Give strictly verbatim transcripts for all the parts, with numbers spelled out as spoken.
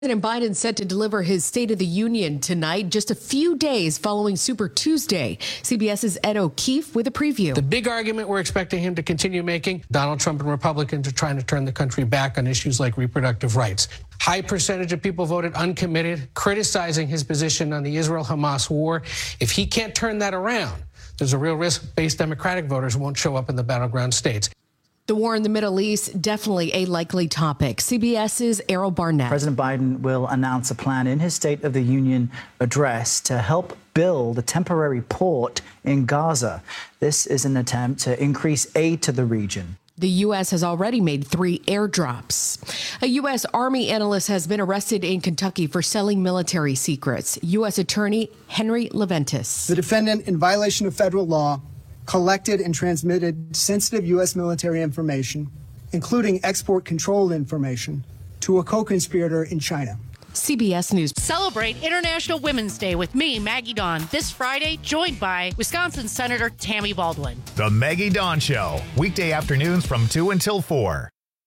President Biden set to deliver his State of the Union tonight, just a few days following Super Tuesday. CBS's Ed O'Keefe with a preview. The big argument we're expecting him to continue making, Donald Trump and Republicans are trying to turn the country back on issues like reproductive rights. High percentage of people voted uncommitted, criticizing his position on the Israel-Hamas war. If he can't turn that around, there's a real risk base Democratic voters won't show up in the battleground states. The war in the Middle East, definitely a likely topic. CBS's Errol Barnett. President Biden will announce a plan in his State of the Union address to help build a temporary port in Gaza. This is an attempt to increase aid to the region. The U S has already made three airdrops. A U S Army analyst has been arrested in Kentucky for selling military secrets. U S Attorney Henry Leventis. The defendant, in violation of federal law, collected and transmitted sensitive U S military information, including export control information, to a co-conspirator in China. C B S News. Celebrate International Women's Day with me, Maggie Dawn, this Friday, joined by Wisconsin Senator Tammy Baldwin. The Maggie Dawn Show, weekday afternoons from two until four.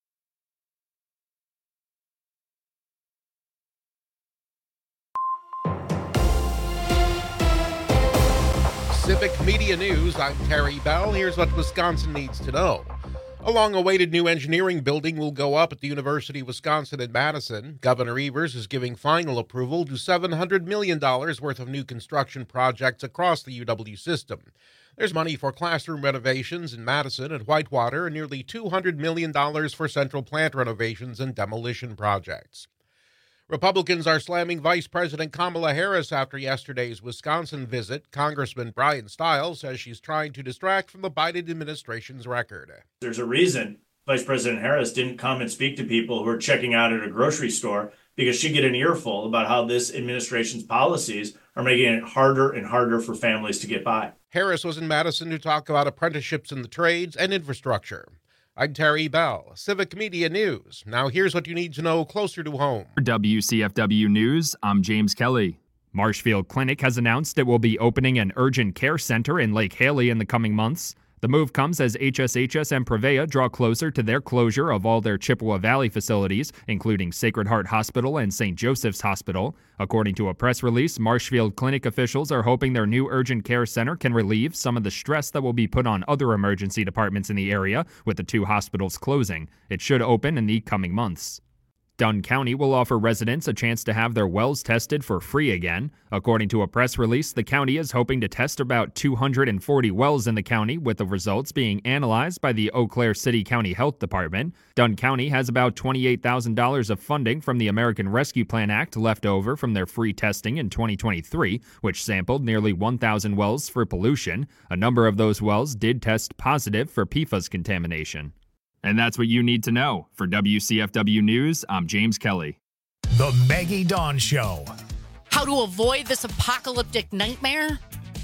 Civic Media News, I'm Terry Bell. Here's what Wisconsin needs to know. A long-awaited new engineering building will go up at the University of Wisconsin in Madison. Governor Evers is giving final approval to seven hundred million dollars worth of new construction projects across the U W system. There's money for classroom renovations in Madison and Whitewater and nearly two hundred million dollars for central plant renovations and demolition projects. Republicans are slamming Vice President Kamala Harris after yesterday's Wisconsin visit. Congressman Brian Stiles says she's trying to distract from the Biden administration's record. There's a reason Vice President Harris didn't come and speak to people who are checking out at a grocery store, because she'd get an earful about how this administration's policies are making it harder and harder for families to get by. Harris was in Madison to talk about apprenticeships in the trades and infrastructure. I'm Terry Bell, Civic Media News. Now here's what you need to know closer to home. For W C F W News, I'm James Kelly. Marshfield Clinic has announced it will be opening an urgent care center in Lake Haley in the coming months. The move comes as H S H S and Prevea draw closer to their closure of all their Chippewa Valley facilities, including Sacred Heart Hospital and Saint Joseph's Hospital. According to a press release, Marshfield Clinic officials are hoping their new urgent care center can relieve some of the stress that will be put on other emergency departments in the area with the two hospitals closing. It should open in the coming months. Dunn County will offer residents a chance to have their wells tested for free again. According to a press release, the county is hoping to test about two hundred forty wells in the county, with the results being analyzed by the Eau Claire City County Health Department. Dunn County has about twenty-eight thousand dollars of funding from the American Rescue Plan Act left over from their free testing in twenty twenty-three, which sampled nearly one thousand wells for pollution. A number of those wells did test positive for P F A S contamination. And that's what you need to know. For W C F W News, I'm James Kelly. The Maggie Dawn Show. How to avoid this apocalyptic nightmare?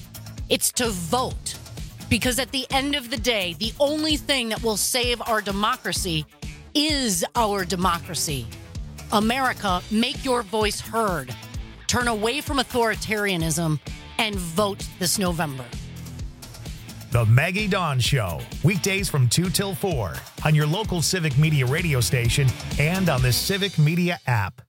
It's to vote. Because at the end of the day, the only thing that will save our democracy is our democracy. America, make your voice heard. Turn away from authoritarianism and vote this November. The Maggie Dawn Show, weekdays from two till four on your local Civic Media radio station and on the Civic Media app.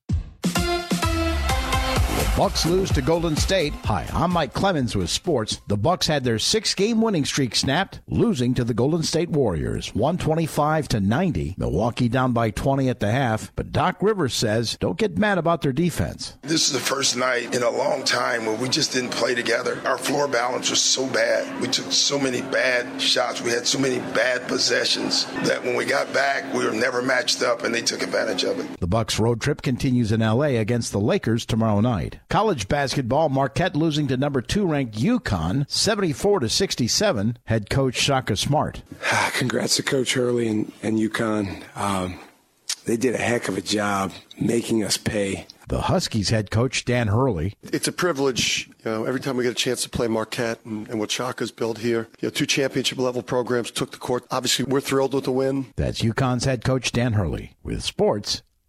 Bucks lose to Golden State. Hi, I'm Mike Clemens with sports. The Bucks had their six-game winning streak snapped, losing to the Golden State Warriors, one twenty-five to ninety. Milwaukee down by twenty at the half, but Doc Rivers says don't get mad about their defense. This is the first night in a long time where we just didn't play together. Our floor balance was so bad. We took so many bad shots. We had so many bad possessions that when we got back, we were never matched up, and they took advantage of it. The Bucks road trip continues in L A against the Lakers tomorrow night. College basketball, Marquette losing to number two ranked UConn, seventy-four to sixty-seven. Head coach Shaka Smart. Congrats to Coach Hurley and, and UConn. Um, they did a heck of a job making us pay. The Huskies head coach Dan Hurley. It's a privilege, you know, every time we get a chance to play Marquette and, and what Shaka's built here. You know, two championship level programs took the court. Obviously, we're thrilled with the win. That's UConn's head coach Dan Hurley. With sports,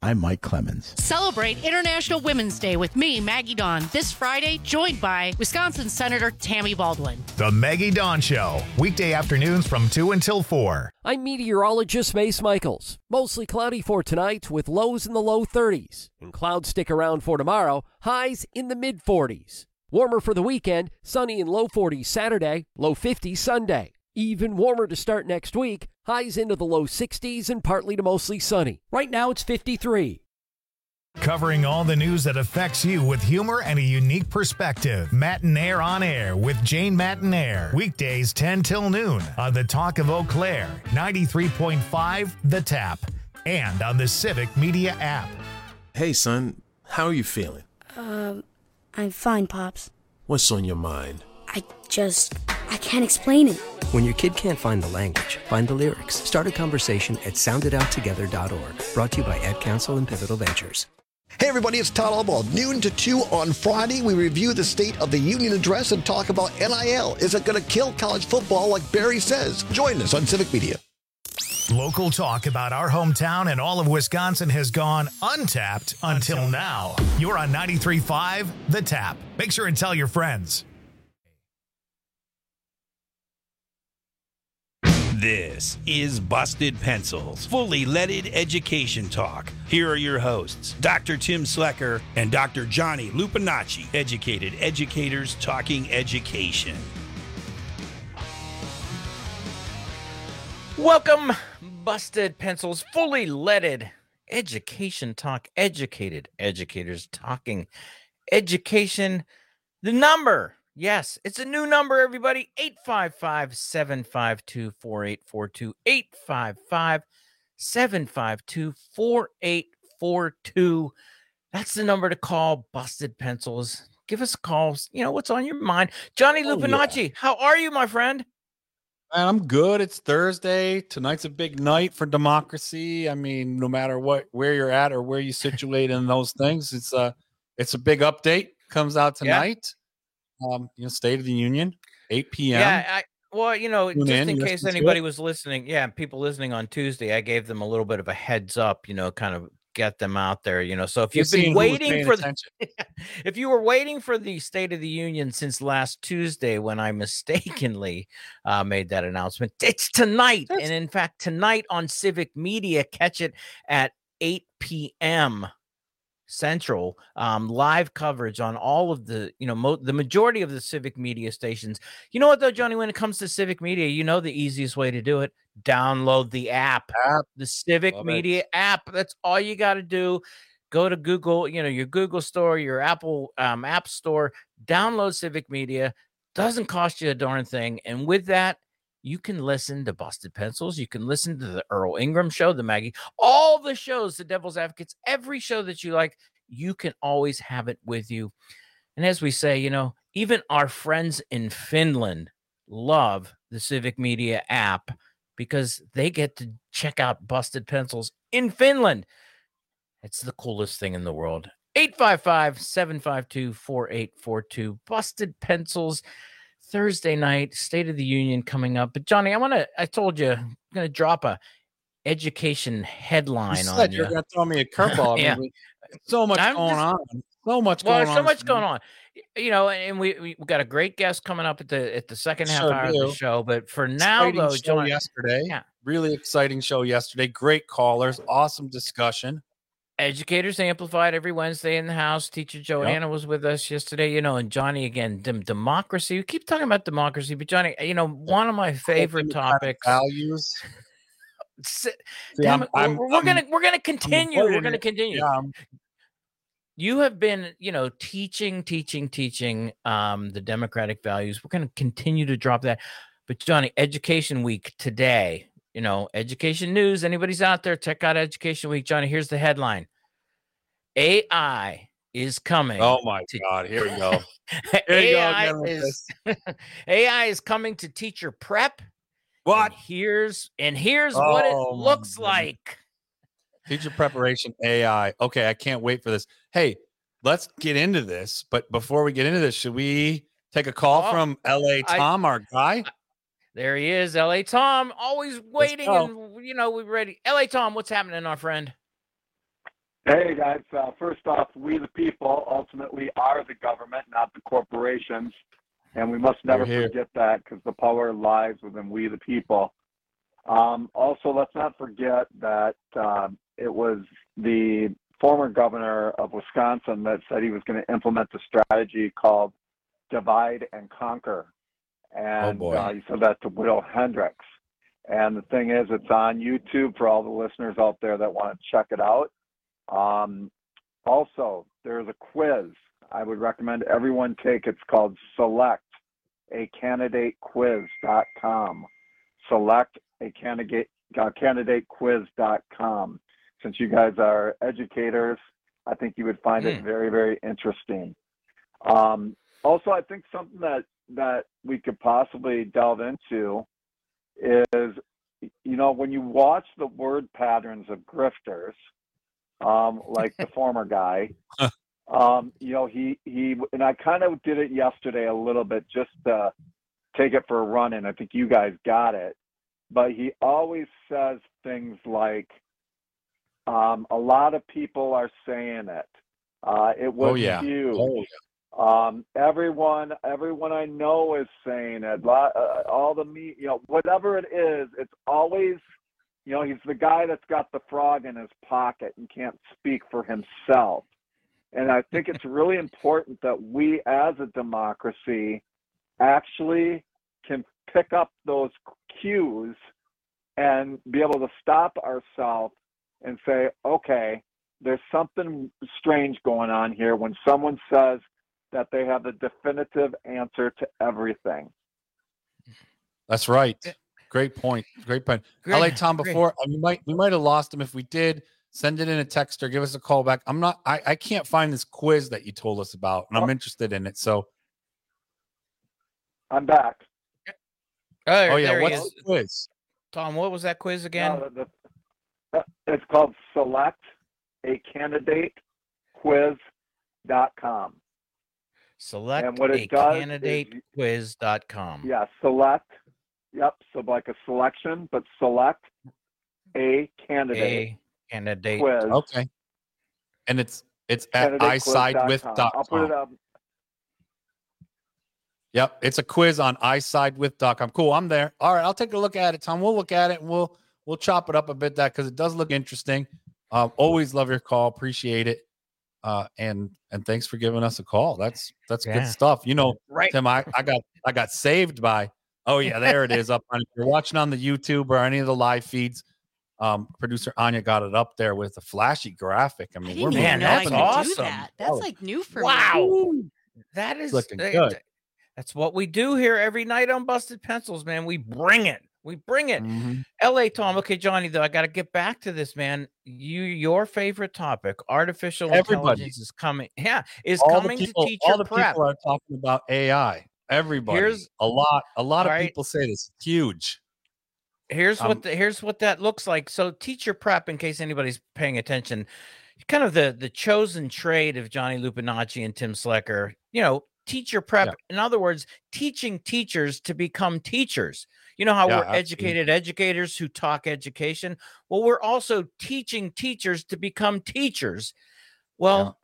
I'm Mike Clemens. Celebrate International Women's Day with me, Maggie Dawn, this Friday, joined by Wisconsin Senator Tammy Baldwin. The Maggie Dawn Show, weekday afternoons from two until four. I'm meteorologist Mace Michaels. Mostly cloudy for tonight with lows in the low thirties. And clouds stick around for tomorrow, highs in the mid forties. Warmer for the weekend, sunny in low forties Saturday, low fifties Sunday. Even warmer to start next week, highs into the low sixties and partly to mostly sunny. Right now it's fifty-three. Covering all the news that affects you with humor and a unique perspective. Matinaire on Air with Jane Matinaire. Weekdays ten till noon on the Talk of Eau Claire, ninety-three point five The Tap, and on the Civic Media app. Hey, son, how are you feeling? Um, I'm fine, Pops. What's on your mind? I just, I can't explain it. When your kid can't find the language, find the lyrics. Start a conversation at sound it out together dot org. Brought to you by Ad Council and Pivotal Ventures. Hey everybody, it's Todd Albaugh. Noon to two on Friday, we review the State of the Union address and talk about N I L. Is it going to kill college football like Barry says? Join us on Civic Media. Local talk about our hometown and all of Wisconsin has gone untapped until now. You're on ninety-three point five The Tap. Make sure and tell your friends. This is Busted Pencils, fully leaded education talk. Here are your hosts, Doctor Tim Slecker and Doctor Johnny Lupinacci, educated educators talking education. Welcome, Busted Pencils, fully leaded education talk, educated educators talking education. The number. Yes, it's a new number, everybody. eight five five, seven five two, four eight four two. eight five five, seven five two, four eight four two. That's the number to call. Busted Pencils. Give us a call. You know, what's on your mind? Johnny oh, Lupinacci, yeah. How are you, my friend? Man, I'm good. It's Thursday. Tonight's a big night for democracy. I mean, no matter what, where you're at or where you situate in those things, it's a, it's a big update. Comes out tonight. Yeah. Um, you know, State of the Union, eight p.m. Yeah, I, well, you know, Tune just in, in case anybody was listening, yeah, people listening on Tuesday, I gave them a little bit of a heads up, you know, kind of get them out there, you know. So if you've You're been waiting for attention. the, if you were waiting for the State of the Union since last Tuesday when I mistakenly uh, made that announcement, it's tonight, That's- and in fact, tonight on Civic Media, catch it at eight p.m. Central, um, live coverage on all of the, you know, mo- the majority of the Civic Media stations. You know what, though, Johnny, when it comes to Civic Media, you know the easiest way to do it. Download the app, app. the Civic Love Media it. app. That's all you got to do. Go to Google, you know, your Google store, your Apple um, App Store, download Civic Media. Doesn't cost you a darn thing. And with that, you can listen to Busted Pencils. You can listen to the Earl Ingram Show, the Maggie, all the shows, the Devil's Advocates, every show that you like, you can always have it with you. And as we say, you know, even our friends in Finland love the Civic Media app because they get to check out Busted Pencils in Finland. It's the coolest thing in the world. eight five five, seven five two, four eight four two. Busted Pencils. Thursday night, State of the Union coming up. But Johnny, I want to, I told you, I'm going to drop a education headline you said on you're you. going to throw me a curveball. Yeah. So much I'm going just, on. So much well, going on. so much going on. You know, and we, we we got a great guest coming up at the at the second half Sure hour do. of the show. But for now, Exciting though, show Johnny, yesterday. Yeah. Really exciting show yesterday. Great callers. Awesome discussion. Educators Amplified every Wednesday in the house. Teacher Joanna yep. was with us yesterday, you know, and Johnny, again, dem- democracy. We keep talking about democracy, but Johnny, you know, one of my favorite topics. Values. See, Damn, I'm, we're, I'm, we're gonna we're gonna continue. We're gonna continue. Yeah, you have been, you know, teaching, teaching, teaching um, the democratic values. We're gonna continue to drop that. But Johnny, Education Week today. You know, education news. Anybody's out there, check out Education Week. Johnny, here's the headline. A I is coming. Oh, my to- God. Here we go. Here A I you go is A I is coming to teacher prep. What? And here's and here's oh, what it looks like. Teacher preparation A I. Okay, I can't wait for this. Hey, let's get into this. But before we get into this, should we take a call oh, from L A Tom, I, our guy? I, There he is, L A Tom, always waiting, and you know we're ready. L A Tom, what's happening, our friend? Hey, guys. Uh, first off, we the people ultimately are the government, not the corporations. And we must never Here, here. forget that because the power lies within we the people. Um, also, let's not forget that uh, it was the former governor of Wisconsin that said he was going to implement a strategy called divide and conquer. And Oh, boy. uh, he said that to Will Hendricks. And the thing is, it's on YouTube for all the listeners out there that want to check it out. Um, also, there's a quiz I would recommend everyone take. It's called Select a Candidate Quiz dot com. Select a candidate uh, Candidate Quiz dot com. Since you guys are educators, I think you would find Mm. it very, very interesting. Um, also, I think something that, that we could possibly delve into is, you know, when you watch the word patterns of grifters, um, like the former guy, um, you know, he, he, and I kind of did it yesterday a little bit just to take it for a run, and I think you guys got it. But he always says things like, um, a lot of people are saying it. Uh, it was Oh, yeah. huge. Oh, Um, everyone, everyone I know is saying it. Lot, uh, all the me, you know, whatever it is, it's always, you know, he's the guy that's got the frog in his pocket and can't speak for himself. And I think it's really important that we, as a democracy, actually can pick up those cues and be able to stop ourselves and say, okay, there's something strange going on here when someone says that they have the definitive answer to everything. That's right. Great point. Great point. Great, I like Tom great. before. I mean, we might we might have lost him. If we did, send it in a text or give us a call back. I'm not. I, I can't find this quiz that you told us about, and I'm interested in it. So, I'm back. Oh, oh yeah, there he what's is. the quiz? Tom, what was that quiz again? No, the, the, it's called Select a Candidate Quiz dot com. Select And what a it does candidate is- quiz dot com. Yeah, select. Yep, so like a selection, but select a candidate A candidate. quiz. Okay, and it's it's at i side with dot I'll put it com. up. Yep, it's a quiz on i side with dot com. Cool, I'm there. All right, I'll take a look at it, Tom. We'll look at it and we'll we'll chop it up a bit that because it does look interesting. Um, always love your call, appreciate it, uh, and and thanks for giving us a call. That's that's Yeah. good stuff. You know, Right. Tim, I, I got I got saved by. Oh yeah, there it is up on. If you're watching on the YouTube or any of the live feeds, um, producer Anya got it up there with a flashy graphic. I I mean, didn't we're even moving know up I in could the- do awesome. that. That's Oh. like new for Wow. me. That is looking uh, good. th- That's what we do here every night on Busted Pencils, man. We bring it. We bring it. Mhm. L A Tom. Okay, Johnny, though, I got to get back to this, man. You, your favorite topic, artificial Everybody. intelligence is coming. Yeah, is all coming the people, to teacher all the prep. people are talking about A I. Everybody, Here's- a lot, a lot of all right. people say this. It's huge. Here's Um, what the, here's what that looks like. So teacher prep, in case anybody's paying attention, kind of the the chosen trade of Johnny Lupinacci and Tim Slecker. You know, teacher prep. Yeah. In other words, teaching teachers to become teachers. You know how Yeah, we're absolutely. educated educators who talk education. Well, we're also teaching teachers to become teachers. Well,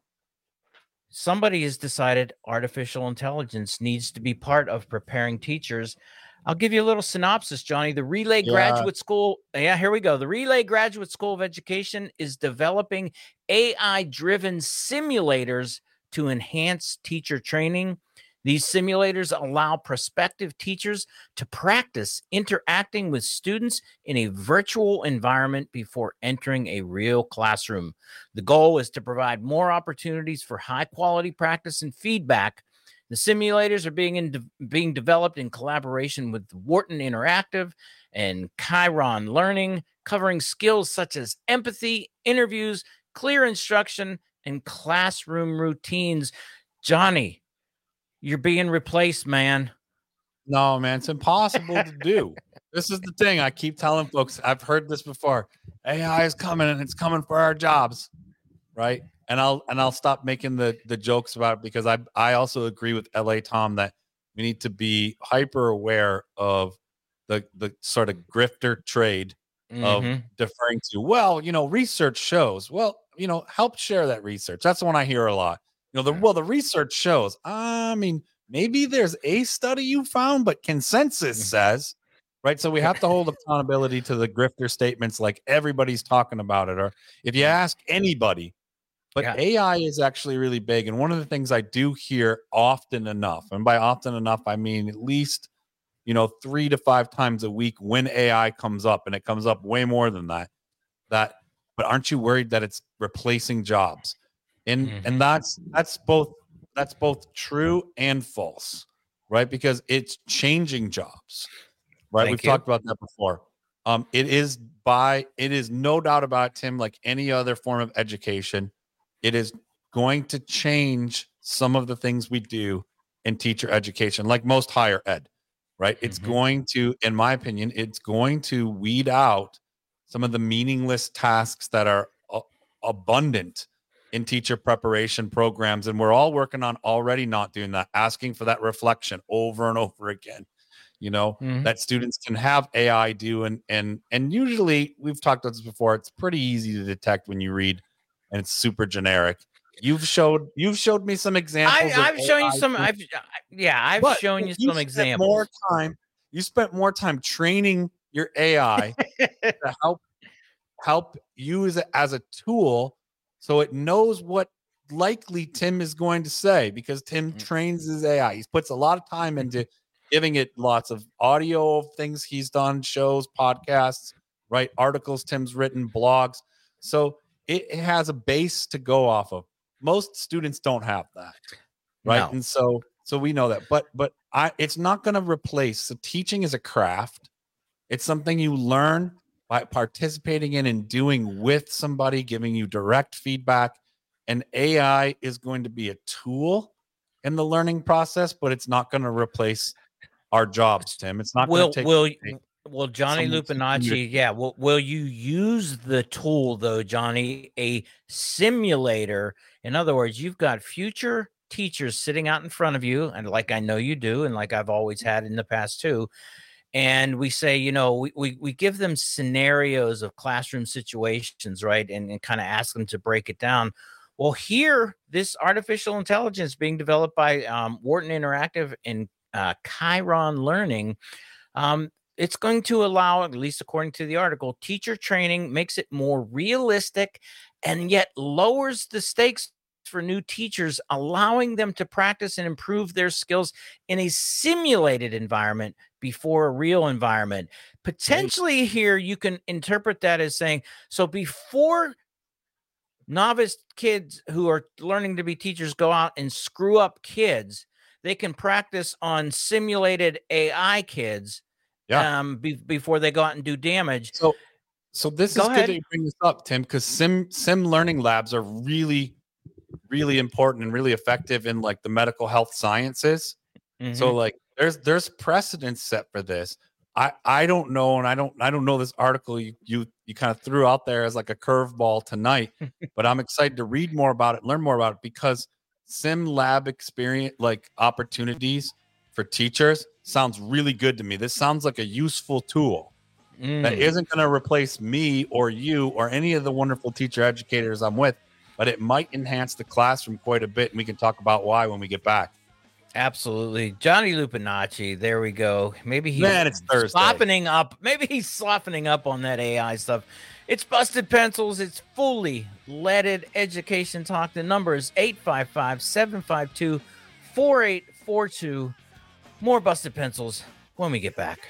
somebody has decided artificial intelligence needs to be part of preparing teachers. I'll give you a little synopsis, Johnny. The Relay Yeah. Graduate School. Yeah, here we go. The Relay Graduate School of Education is developing A I-driven simulators to enhance teacher training. These simulators allow prospective teachers to practice interacting with students in a virtual environment before entering a real classroom. The goal is to provide more opportunities for high-quality practice and feedback. The simulators are being in de- being developed in collaboration with Wharton Interactive and Chiron Learning, covering skills such as empathy, interviews, clear instruction, and classroom routines. Johnny, you're being replaced, man. No, man, it's impossible to do. This is the thing I keep telling folks. I've heard this before. A I is coming and it's coming for our jobs, right? And I'll and I'll stop making the the jokes about it because I I also agree with L A Tom that we need to be hyper aware of the the sort of grifter trade of Mhm. deferring to, well, you know, research shows. Well, you know, help share that research. That's the one I hear a lot. You know, the well, the research shows. I mean, maybe there's a study you found, but consensus says, right? So we have to hold accountability to the grifter statements like everybody's talking about it. Or if you ask anybody, but yeah. A I is actually really big. And one of the things I do hear often enough, and by often enough, I mean at least, you know, three to five times a week when A I comes up, and it comes up way more than that, that, but aren't you worried that it's replacing jobs? And, mm-hmm. and that's, that's both, that's both true and false, right? Because it's changing jobs, right? Thank We've you. talked about that before. Um, it is by, it is no doubt about it, Tim, like any other form of education, it is going to change some of the things we do in teacher education, like most higher ed, right? Mm-hmm. It's going to, in my opinion, it's going to weed out some of the meaningless tasks that are uh, abundant in teacher preparation programs. And we're all working on already not doing that, asking for that reflection over and over again, you know, mm-hmm. that students can have A I do. And, and, and usually we've talked about this before. It's pretty easy to detect when you read and it's super generic. You've showed, you've showed me some examples. I, I've of shown A I you some, tools. I've, yeah, I've But shown you you some examples. More time, you spent more time training your A I to help, help use it as a tool so it knows what likely Tim is going to say, because Tim mm-hmm. trains his A I. He puts a lot of time into giving it lots of audio of things he's done, shows, podcasts, right? Articles Tim's written, blogs. So it, it has a base to go off of. Most students don't have that, right? No. And so, so we know that. But, but I, it's not going to replace. So teaching is a craft. It's something you learn by participating in and doing with somebody, giving you direct feedback. And A I is going to be a tool in the learning process, but it's not going to replace our jobs, Tim. It's not going to take. Will, Well, Johnny Lupinacci, yeah. Will, will you use the tool, though, Johnny, a simulator? In other words, you've got future teachers sitting out in front of you, and like I know you do, and like I've always had in the past, too. And we say, you know, we, we, we give them scenarios of classroom situations, right, and, and kind of ask them to break it down. Well, here, this artificial intelligence being developed by um, Wharton Interactive and uh, Chiron Learning, um, it's going to allow, at least according to the article, teacher training, makes it more realistic and yet lowers the stakes for new teachers, allowing them to practice and improve their skills in a simulated environment before a real environment. Potentially here, you can interpret that as saying, so before novice kids who are learning to be teachers go out and screw up kids, they can practice on simulated A I kids. Yeah. Um, be, before they go out and do damage. So, so this go is ahead. good that you bring this up, Tim, because sim sim learning labs are really, really important and really effective in like the medical health sciences. Mm-hmm. So, like, there's there's precedent set for this. I I don't know, and I don't I don't know this article you you you kind of threw out there as like a curveball tonight, but I'm excited to read more about it, learn more about it, because sim lab experience, like opportunities for teachers, sounds really good to me. This sounds like a useful tool mm. that isn't going to replace me or you or any of the wonderful teacher educators I'm with, but it might enhance the classroom quite a bit. And we can talk about why when we get back. Absolutely. Johnny Lupinacci. There we go. Maybe he's Man, it's Thursday. softening up. Maybe he's softening up on that A I stuff. It's Busted Pencils. It's fully leaded education talk. The number is eight five five, seven five two, four eight four two. More Busted Pencils when we get back.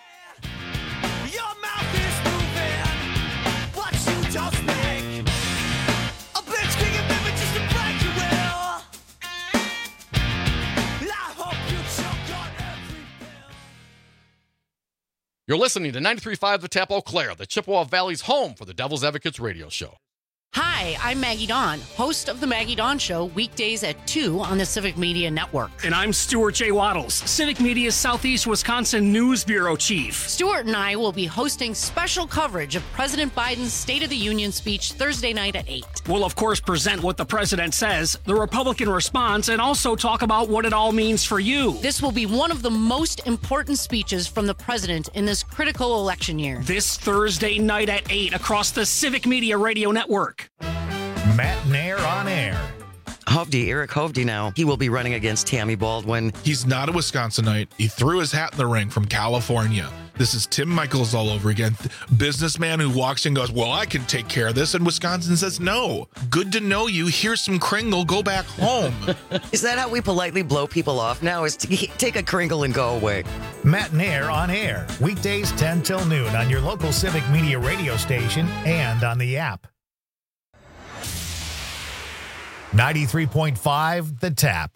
Your mouth is moving. What you just make. A bitch can get baby just to break your will. I hope you choke on every pill. You're listening to ninety-three point five The Tap Eau Claire, the Chippewa Valley's home for the Devil's Advocates radio show. Hi, I'm Maggie Dawn, host of The Maggie Dawn Show, weekdays at two on the Civic Media Network. And I'm Stuart J. Waddles, Civic Media's Southeast Wisconsin News Bureau Chief. Stuart and I will be hosting special coverage of President Biden's State of the Union speech Thursday night at eight. We'll, of course, present what the president says, the Republican response, and also talk about what it all means for you. This will be one of the most important speeches from the president in this critical election year. This Thursday night at eight across the Civic Media Radio Network. Matt Nair on air. Hovde, Eric Hovde now, he will be running against Tammy Baldwin. He's not a Wisconsinite. He threw his hat in the ring from California. This is Tim Michaels all over again. Businessman who walks in and goes, well, I can take care of this. And Wisconsin says, no. Good to know you. Here's some Kringle. Go back home. Is that how we politely blow people off now, is to take a Kringle and go away? Matt Nair on air. Weekdays ten till noon on your local Civic Media radio station and on the app. ninety-three point five The Tap.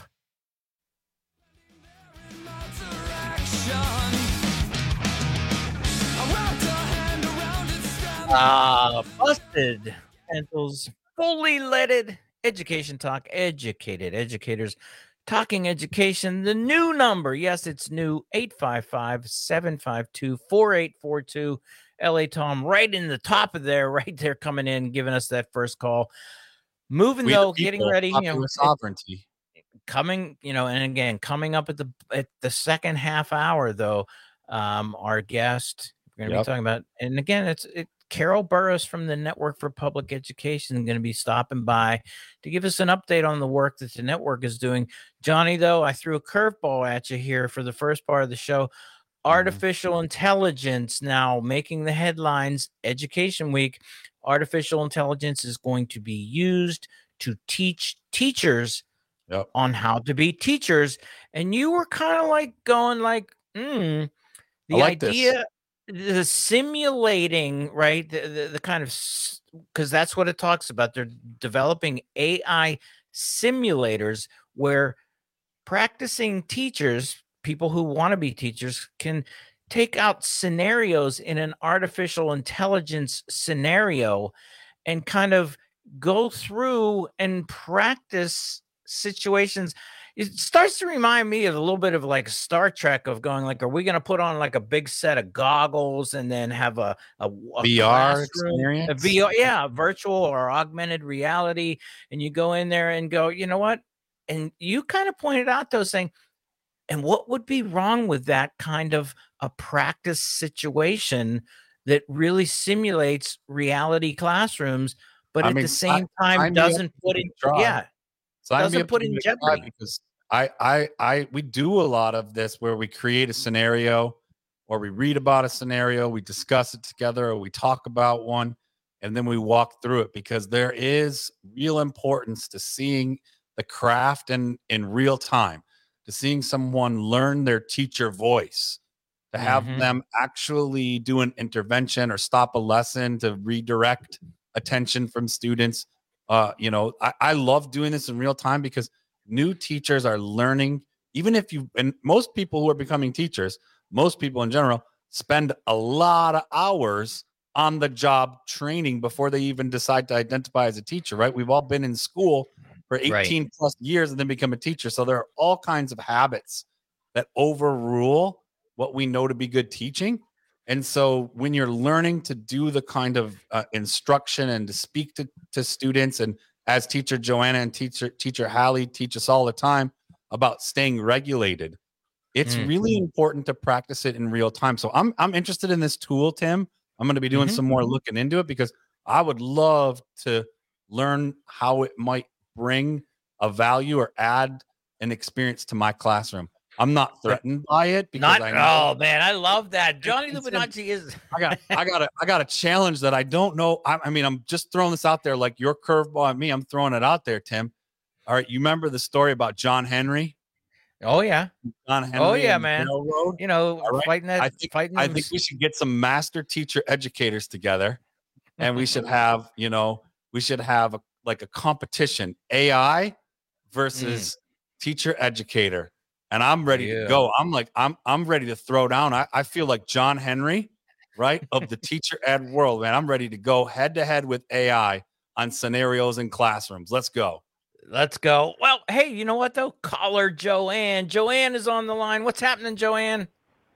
Ah, uh, busted pencils, fully leaded education talk, educated educators talking education. The new number, yes, it's new, eight five five, seven five two, four eight four two. L A Tom right in the top of there, right there, coming in, giving us that first call. Moving We though, the people, getting ready, you know, popular sovereignty. coming, you know, and again, coming up at the at the second half hour though, um, our guest we're gonna Yep. be talking about, and again, it's it, Carol Burris from the Network for Public Education is going to be stopping by to give us an update on the work that the network is doing. Johnny, though, I threw a curveball at you here for the first part of the show. Artificial intelligence now making the headlines. Education Week. Artificial intelligence is going to be used to teach teachers Yep. on how to be teachers. And you were kind of like going like, mm, the I like this. idea, the simulating, right? The, the, the kind of, because that's what it talks about. They're developing A I simulators where practicing teachers, people who want to be teachers, can take out scenarios in an artificial intelligence scenario and kind of go through and practice situations. It starts to remind me of a little bit of like Star Trek, of going like, are we going to put on like a big set of goggles and then have a, a, a V R classroom, experience? a V R, yeah, virtual or augmented reality, and you go in there and go, you know what? And you kind of pointed out those things. And what would be wrong with that kind of a practice situation that really simulates reality classrooms, but I at mean, the same I- time sign me up doesn't to put give in it a try. yeah Sign me doesn't up put to in give it a try, jeopardy. because I, I, I, we do a lot of this where we create a scenario, or we read about a scenario, we discuss it together, or we talk about one, and then we walk through it, because there is real importance to seeing the craft in in real time, to seeing someone learn their teacher voice, to have Mhm. them actually do an intervention or stop a lesson to redirect attention from students. Uh, you know, I, I love doing this in real time, because new teachers are learning. Even if you, and most people who are becoming teachers, most people in general, spend a lot of hours on the job training before they even decide to identify as a teacher, right? We've all been in school for eighteen Right. plus years and then become a teacher. So there are all kinds of habits that overrule what we know to be good teaching. And so when you're learning to do the kind of uh, instruction and to speak to, to students, and as teacher Joanna and teacher teacher Hallie teach us all the time about staying regulated, it's Mm. really important to practice it in real time. So I'm I'm interested in this tool, Tim. I'm going to be doing Mhm. some more looking into it, because I would love to learn how it might bring a value or add an experience to my classroom. I'm not threatened by it, because Not I know oh man, I love that. Johnny It's- Lubinacci is I got I got a I got a challenge that I don't know. I, I mean, I'm just throwing this out there like your curveball at me. I'm throwing it out there, Tim. All right, you remember the story about John Henry? oh yeah. John Henry. Oh yeah, and the man. Railroad? You know, All right. fighting that I think fighting I them think s- we should get some master teacher educators together, and we should have, you know, we should have a, like a competition, A I versus teacher educator. And I'm ready Yeah. to go. I'm like, I'm I'm ready to throw down. I, I feel like John Henry, right, of the teacher ed world, man. I'm ready to go head to head with A I on scenarios in classrooms. Let's go. Let's go. Well, hey, you know what though? Caller Joanne. Joanne is on the line. What's happening, Joanne?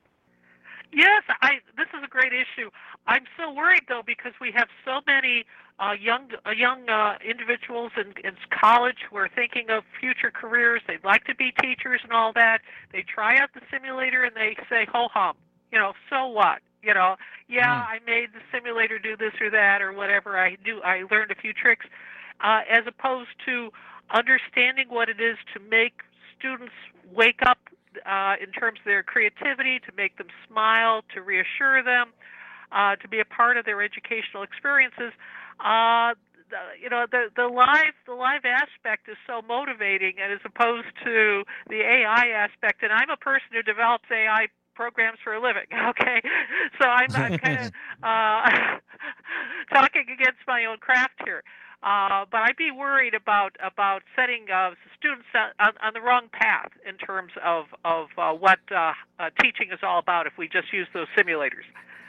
Yes, I. This is a great issue. I'm so worried though, because we have so many uh, young uh, young uh, individuals in, in college who are thinking of future careers. They'd like to be teachers and all that. They try out the simulator and they say, "Ho hum," you know. So what? You know, yeah, Mm. I made the simulator do this or that or whatever. I do. I learned a few tricks. uh, as opposed to understanding what it is to make students wake up uh, in terms of their creativity, to make them smile, to reassure them, uh, to be a part of their educational experiences. Uh, the, you know, the the live the live aspect is so motivating, and as opposed to the A I aspect. And I'm a person who develops A I programs for a living. Okay, so I'm, I'm kind of uh, talking against my own craft here. Uh, but I'd be worried about about setting uh, students on, on the wrong path in terms of of uh, what uh, uh, teaching is all about if we just use those simulators.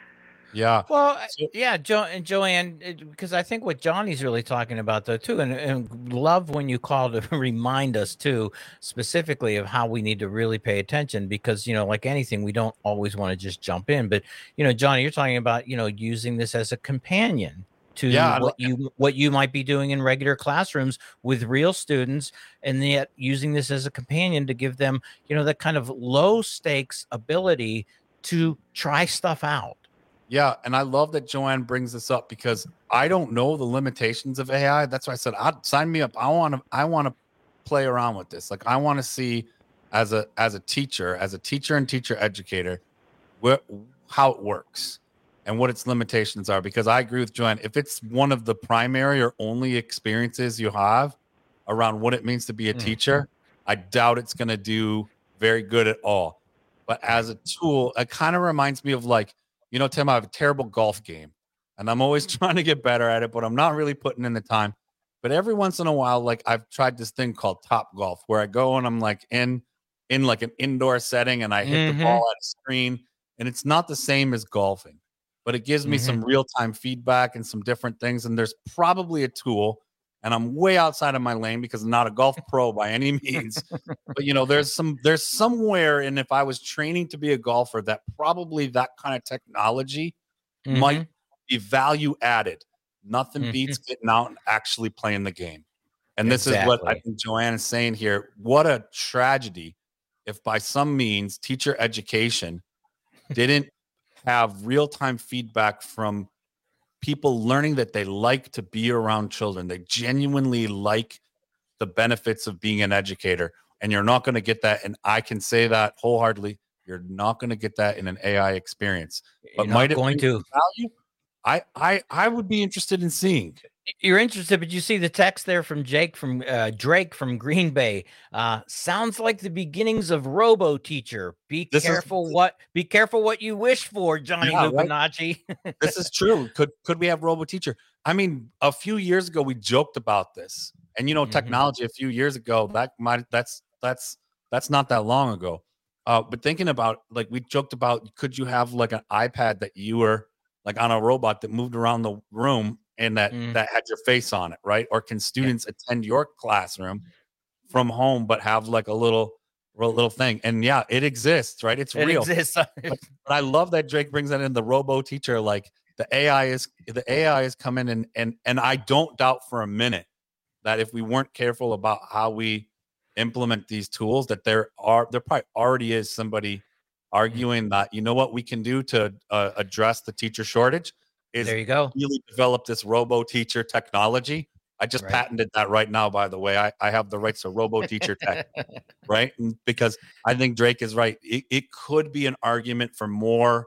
Yeah. Well, yeah, jo- and Joanne, because I think what Johnny's really talking about, though, too, and, and love when you call to remind us, too, specifically of how we need to really pay attention, because, you know, like anything, we don't always want to just jump in. But, you know, Johnny, you're talking about, you know, using this as a companion to Yeah, what you what you might be doing in regular classrooms with real students, and yet using this as a companion to give them, you know, that kind of low stakes ability to try stuff out. Yeah, and I love that Joanne brings this up because I don't know the limitations of A I. That's why I said, I'd sign me up. I want to I want to play around with this. Like I want to see as a as a teacher, as a teacher and teacher educator, what how it works and what its limitations are. Because I agree with Joanne. If it's one of the primary or only experiences you have around what it means to be a Mm. teacher, I doubt it's going to do very good at all. But as a tool, it kind of reminds me of like, you know, Tim, I have a terrible golf game and I'm always trying to get better at it, but I'm not really putting in the time. But every once in a while, like I've tried this thing called Top Golf, where I go and I'm like in, in like an indoor setting and I hit Mhm. the ball at a screen, and it's not the same as golfing, but it gives me Mhm. some real-time feedback and some different things. And there's probably a tool, and I'm way outside of my lane because I'm not a golf pro by any means. But you know, there's some there's somewhere, and if I was training to be a golfer, that probably that kind of technology might be value added. Nothing beats getting out and actually playing the game. And this is what I Exactly. think Joanne is saying here. What a tragedy if by some means teacher education didn't have real-time feedback from people learning that they like to be around children. They genuinely like the benefits of being an educator. And you're not going to get that. And I can say that wholeheartedly. You're not going to get that in an A I experience. But You're not might it going bring to. value? I, I, I would be interested in seeing. You're interested, but you see the text there from Jake from uh, Drake from Green Bay. Uh, sounds like the beginnings of Robo Teacher. Be This is- careful what be careful what you wish for, Johnny Yeah, right. Lupinacci. This is true. Could could we have Robo Teacher? I mean, a few years ago we joked about this, and you know, technology. A few years ago, that might that's that's that's not that long ago. Uh, but thinking about like we joked about, could you have like an iPad that you were like on a robot that moved around the room and that Mm. that had your face on it, right? Or can students attend your classroom from home but have like a little little thing? And yeah, it exists, right? It's It real. exists. but, but I love that Drake brings that in, the Robo Teacher. Like the A I is the A I is coming in, and and I don't doubt for a minute that if we weren't careful about how we implement these tools, that there are there probably already is somebody arguing that, you know what we can do to uh, address the teacher shortage is There you go. really develop this Robo Teacher technology. I just Right. patented that right now, by the way. I, I have the rights to Robo Teacher tech, right? And because I think Drake is right. It, it could be an argument for more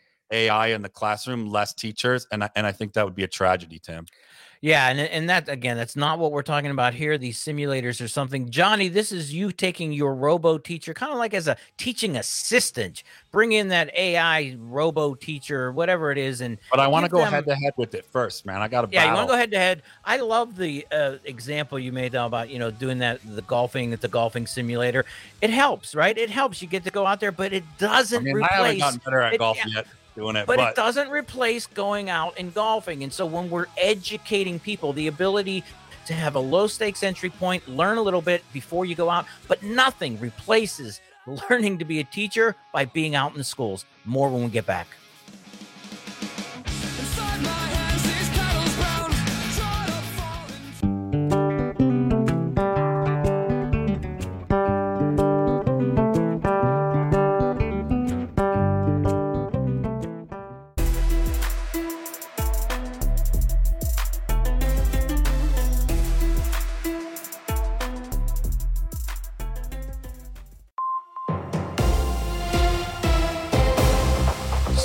A I in the classroom, less teachers, and I, and I think that would be a tragedy, Tim. Yeah, and and that again, that's not what we're talking about here. These simulators or something. Johnny, this is you taking your Robo Teacher, kind of like as a teaching assistant. Bring in that A I Robo Teacher, or whatever it is, and But I want to give go them- head to head with it first, man. I got to Yeah, you battle. want to go head to head. I love the uh, example you made though, about, you know, doing that, the golfing at the golfing simulator. It helps, right? It helps. You get to go out there, but it I doesn't mean, I replace. haven't gotten better at it- golf yeah, yet doing it, but, but, it doesn't replace going out and golfing. And so when we're educating people, the ability to have a low stakes entry point, learn a little bit before you go out, but nothing replaces learning to be a teacher by being out in the schools. More when we get back.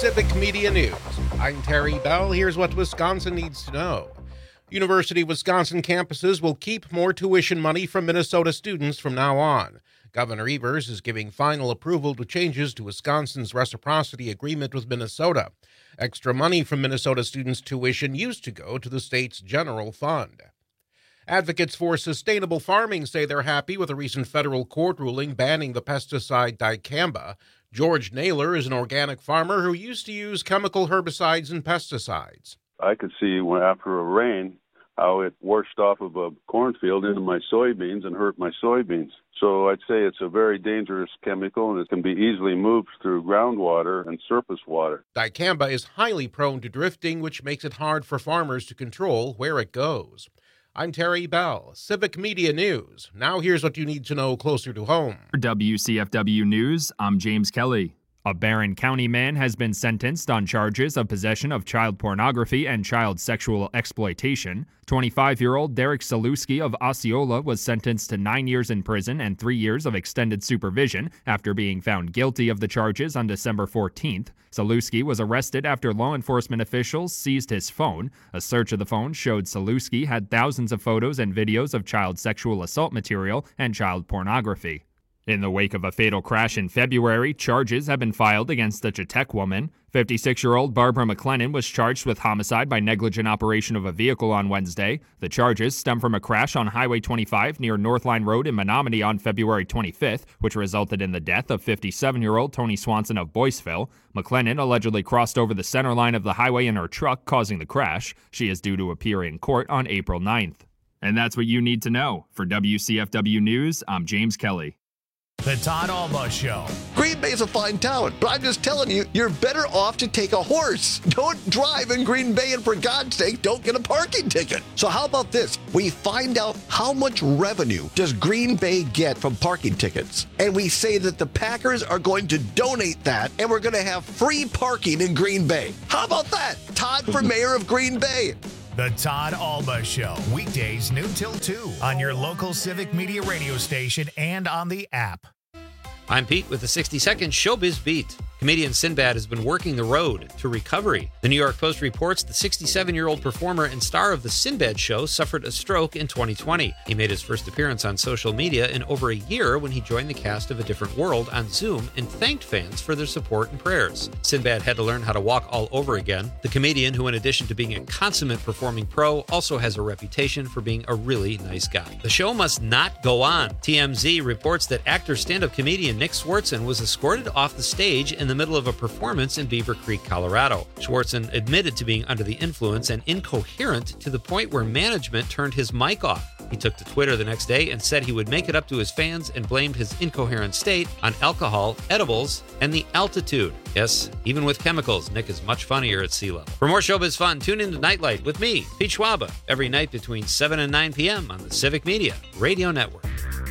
Civic Media News. I'm Terry Bell. Here's what Wisconsin needs to know. University of Wisconsin campuses will keep more tuition money from Minnesota students from now on. Governor Evers is giving final approval to changes to Wisconsin's reciprocity agreement with Minnesota. Extra money from Minnesota students' tuition used to go to the state's general fund. Advocates for sustainable farming say they're happy with a recent federal court ruling banning the pesticide dicamba. George Naylor is an organic farmer who used to use chemical herbicides and pesticides. I could see when after a rain how it washed off of a cornfield into my soybeans and hurt my soybeans. So I'd say it's a very dangerous chemical, and it can be easily moved through groundwater and surface water. Dicamba is highly prone to drifting, which makes it hard for farmers to control where it goes. I'm Terry Bell, Civic Media News. Now here's what you need to know closer to home. For W C F W News, I'm James Kelly. A Barron County man has been sentenced on charges of possession of child pornography and child sexual exploitation. twenty-five-year-old Derek Saluski of Osceola was sentenced to nine years in prison and three years of extended supervision after being found guilty of the charges on December fourteenth. Saluski was arrested after law enforcement officials seized his phone. A search of the phone showed Saluski had thousands of photos and videos of child sexual assault material and child pornography. In the wake of a fatal crash in February, charges have been filed against the Chautauqua woman. fifty-six-year-old Barbara McLennan was charged with homicide by negligent operation of a vehicle on Wednesday. The charges stem from a crash on Highway twenty-five near Northline Road in Menominee on February twenty-fifth, which resulted in the death of fifty-seven-year-old Tony Swanson of Boyceville. McLennan allegedly crossed over the center line of the highway in her truck, causing the crash. She is due to appear in court on April ninth. And that's what you need to know. For W C F W News, I'm James Kelly. The Todd Alba Show. Green Bay's a fine town, but I'm just telling you, you're better off to take a horse. Don't drive in Green Bay, and for God's sake, don't get a parking ticket. So how about this? We find out how much revenue does Green Bay get from parking tickets, and we say that the Packers are going to donate that, and we're going to have free parking in Green Bay. How about that? Todd for mayor of Green Bay. The Todd Alba Show, weekdays noon till two on your local Civic Media radio station and on the app. I'm Pete with the sixty second Showbiz Beat. Comedian Sinbad has been working the road to recovery. The New York Post reports the sixty-seven-year-old performer and star of The Sinbad Show suffered a stroke in twenty twenty. He made his first appearance on social media in over a year when he joined the cast of A Different World on Zoom and thanked fans for their support and prayers. Sinbad had to learn how to walk all over again. The comedian, who in addition to being a consummate performing pro, also has a reputation for being a really nice guy. The show must not go on. T M Z reports that actor stand-up comedian Nick Swartzen was escorted off the stage in the middle of a performance in Beaver Creek, Colorado. Swartzen admitted to being under the influence and incoherent to the point where management turned his mic off. He took to Twitter the next day and said he would make it up to his fans and blamed his incoherent state on alcohol, edibles, and the altitude. Yes, even with chemicals, Nick is much funnier at sea level. For more showbiz fun, tune in to Nightlight with me, Pete Schwaba, every night between seven and nine p.m. on the Civic Media Radio Network.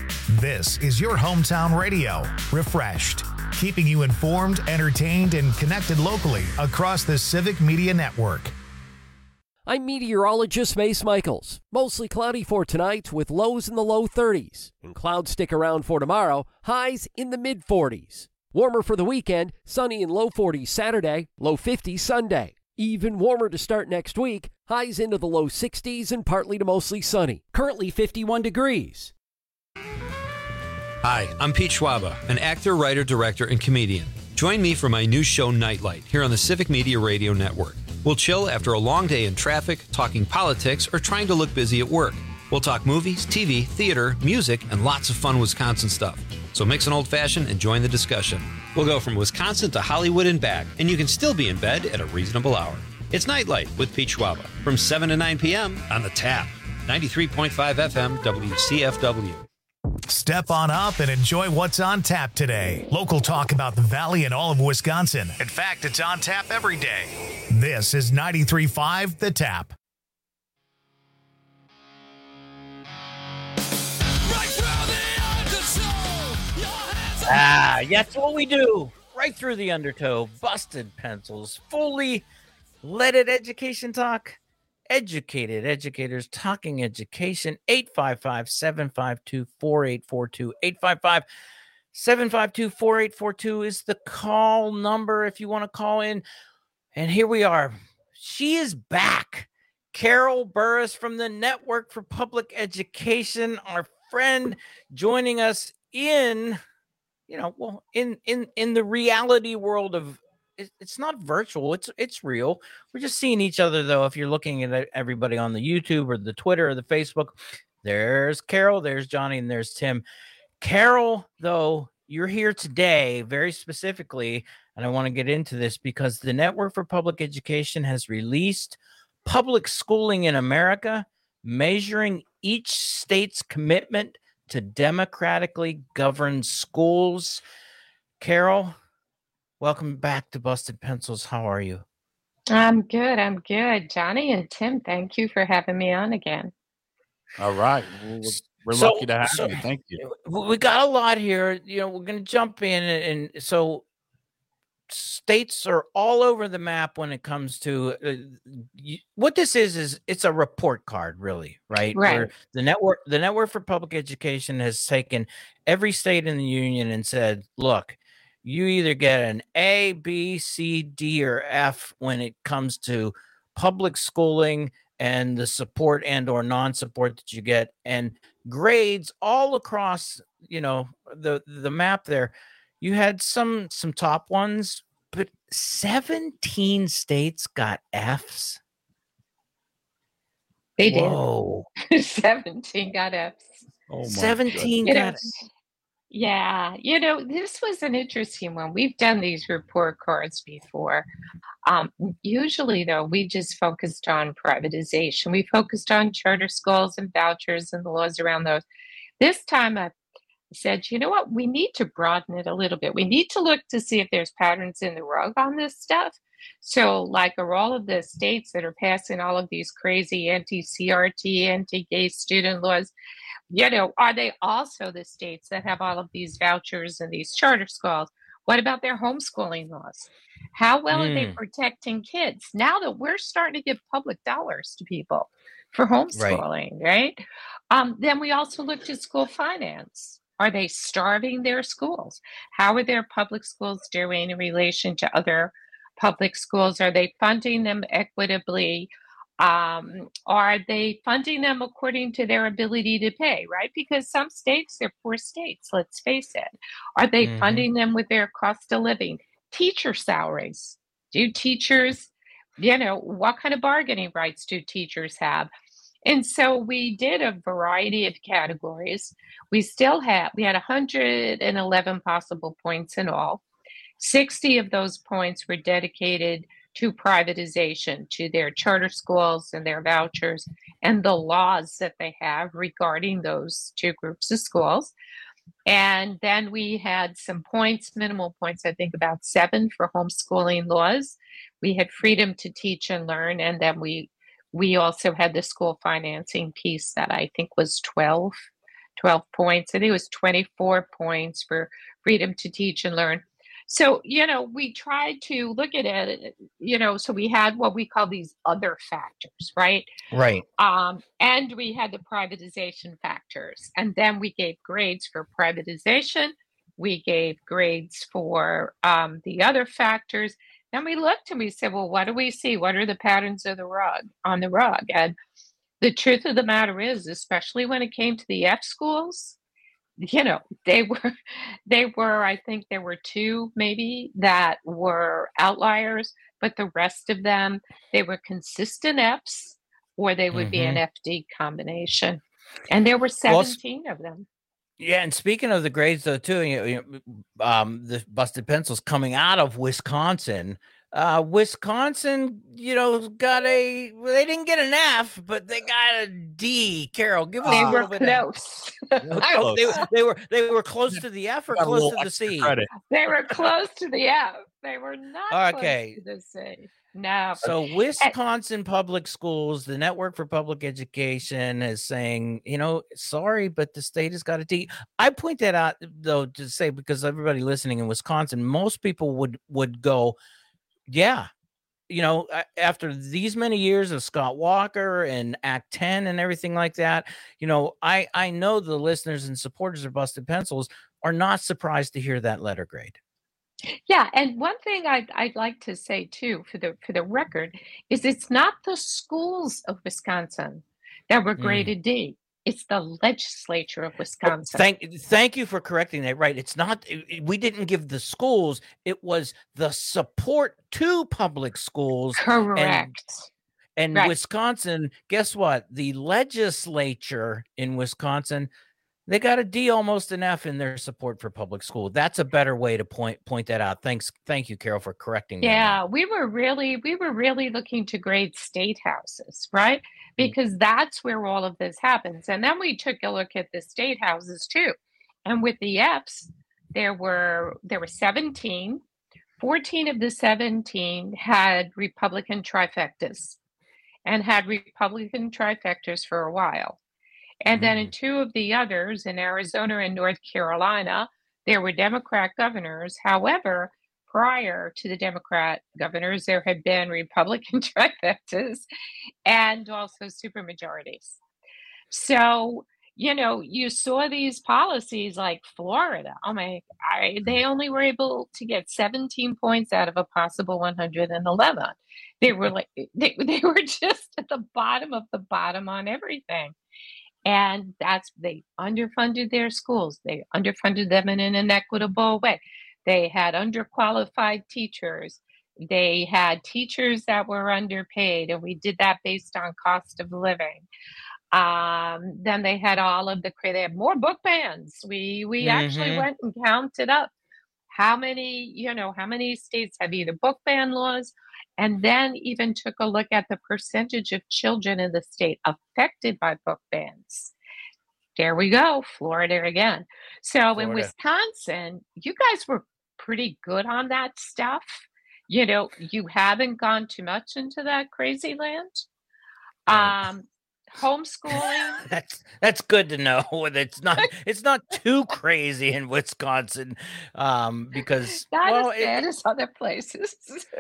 This is your hometown radio, refreshed, keeping you informed, entertained, and connected locally across the Civic Media Network. I'm meteorologist Mace Michaels. Mostly cloudy for tonight with lows in the low thirties. And clouds stick around for tomorrow, highs in the mid forties. Warmer for the weekend, sunny and low forties Saturday, low fifties Sunday. Even warmer to start next week, highs into the low sixties and partly to mostly sunny. Currently fifty-one degrees. Hi, I'm Pete Schwaba, an actor, writer, director, and comedian. Join me for my new show, Nightlight, here on the Civic Media Radio Network. We'll chill after a long day in traffic, talking politics, or trying to look busy at work. We'll talk movies, T V, theater, music, and lots of fun Wisconsin stuff. So mix an old-fashioned and join the discussion. We'll go from Wisconsin to Hollywood and back, and you can still be in bed at a reasonable hour. It's Nightlight with Pete Schwaba from seven to nine p.m. on the Tap, ninety-three point five F M W C F W. Step on up and enjoy what's on tap today. Local talk about the Valley and all of Wisconsin. In fact, it's on tap every day. This is ninety-three point five The Tap. Ah, that's what we do. Right through the undertow. Busted pencils. Fully leaded education talk. Educated educators talking education. eight five five, seven five two, four eight four two. eight five five, seven five two, four eight four two is the call number if you want to call in. And here we are. She is back. Carol Burris from the Network for Public Education, our friend, joining us in, you know, well, in in in the reality world of it, it's not virtual, it's it's real. We're just seeing each other though. If you're looking at everybody on the YouTube or the Twitter or the Facebook, there's Carol, there's Johnny, and there's Tim. Carol, though, you're here today very specifically, and I want to get into this because the Network for Public Education has released Public Schooling in America, measuring each state's commitment to democratically govern schools. Carol, welcome back to Busted Pencils. How are you? I'm good. I'm good. Johnny and Tim, thank you for having me on again. All right. We're, we're So- lucky to have so- you. Thank you. We got a lot here. You know, we're going to jump in. And, and so states are all over the map when it comes to uh, y- what this is, is it's a report card, really, right? Right. Where the network, the Network for Public Education has taken every state in the union and said, look, you either get an A, B, C, D, or F when it comes to public schooling and the support and or non-support that you get, and grades all across, you know, the the map there. You had some some top ones, but seventeen states got Fs. They did. Whoa. seventeen got Fs. Oh my seventeen You got know, yeah, you know, this was an interesting one. We've done these report cards before. Um, usually, though, we just focused on privatization. We focused on charter schools and vouchers and the laws around those. This time, I said, you know what? We need to broaden it a little bit. We need to look to see if there's patterns in the rug on this stuff. So, like, are all of the states that are passing all of these crazy anti-C R T, anti-gay student laws, you know, are they also the states that have all of these vouchers and these charter schools? What about their homeschooling laws? How well are they Mm. protecting kids now that we're starting to give public dollars to people for homeschooling, right? Um, then we also looked at school finance. Are they starving their schools? How are their public schools doing in relation to other public schools? Are they funding them equitably? Um, are they funding them according to their ability to pay, right? Because some states, they're poor states, let's face it. Are they Mhm. funding them with their cost of living? Teacher salaries. Do teachers, you know, what kind of bargaining rights do teachers have? And so we did a variety of categories. We still had, we had one hundred eleven possible points in all. sixty of those points were dedicated to privatization, to their charter schools and their vouchers and the laws that they have regarding those two groups of schools. And then we had some points, minimal points, I think about seven for homeschooling laws. We had freedom to teach and learn. And then we we also had the school financing piece that I think was twelve, twelve points. I think it was twenty-four points for freedom to teach and learn. So, you know, we tried to look at it, you know, so we had what we call these other factors, right? Right. Um, and we had the privatization factors. And then we gave grades for privatization. We gave grades for um, the other factors. Then we looked and we said, well, what do we see? What are the patterns of the rug on the rug? And the truth of the matter is, especially when it came to the F schools, you know, they were, they were, I think there were two maybe that were outliers, but the rest of them, they were consistent Fs or they would be an Mhm. F D combination. And there were Well, s- seventeen of them. Yeah, and speaking of the grades, though, too, you know, you know, um, the Busted Pencils coming out of Wisconsin. Uh, Wisconsin, you know, got a. Well, they didn't get an F, but they got a D. Carol, give us They a were little bit. close. Of, oh, they, were- they were they were close to the F or Got a close little to the extra C. credit. They were close to the F. They were not Okay. close to the C. No. So And- Wisconsin Public Schools, the Network for Public Education is saying, you know, sorry, but the state has got a D. I point that out though to say because everybody listening in Wisconsin, most people would would go, yeah, you know, after these many years of Scott Walker and Act ten and everything like that, you know, I, I know the listeners and supporters of Busted Pencils are not surprised to hear that letter grade. Yeah, and one thing I'd, I'd like to say too, for the for the record, is it's not the schools of Wisconsin that were Mm. graded D. It's the legislature of Wisconsin. Thank, thank you for correcting that. Right. It's not, it- it- we didn't give the schools, it was the support to public schools. and- Correct. And, Right. Wisconsin, guess what? The legislature in Wisconsin, they got a D, almost an F in their support for public school. That's a better way to point point that out. Thanks. Thank you, Carol, for correcting that. Yeah, we were really we were really looking to grade state houses, right? Because that's where all of this happens. And then we took a look at the state houses too. And with the Fs, there were there were seventeen. fourteen of the seventeen had Republican trifectas and had Republican trifectas for a while. And then in two of the others, in Arizona and North Carolina, there were Democrat governors. However, prior to the Democrat governors, there had been Republican trifectas and also supermajorities. So, you know, you saw these policies like Florida. Oh my, I, they only were able to get seventeen points out of a possible one hundred eleven. They were like, they, they were just at the bottom of the bottom on everything. And that's, they underfunded their schools. They underfunded them in an inequitable way. They had underqualified teachers. They had teachers that were underpaid, and we did that based on cost of living. Um, then they had all of the, they had more book bans. We, we actually Mhm. went and counted up how many, you know, how many states have either book ban laws, and then even took a look at the percentage of children in the state affected by book bans. There we go, Florida again. So in Florida. Wisconsin, you guys were pretty good on that stuff. You know, you haven't gone too much into that crazy land. Um, homeschooling. That's that's good to know. It's not it's not too crazy in Wisconsin, um, because Not well, as it- bad as other places.